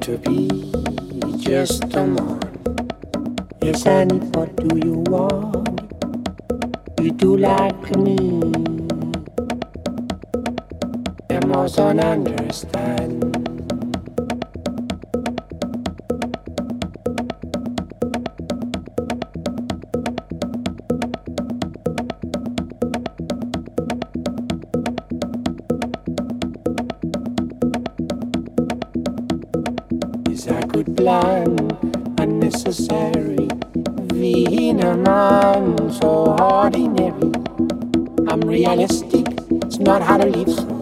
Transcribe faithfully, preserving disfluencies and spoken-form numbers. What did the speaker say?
to be just a man. Yes, and what do you want? You do like me. I mustn't understand. Yes, I could plan unnecessary, being a man so ordinary. I'm realistic, it's not how to live so.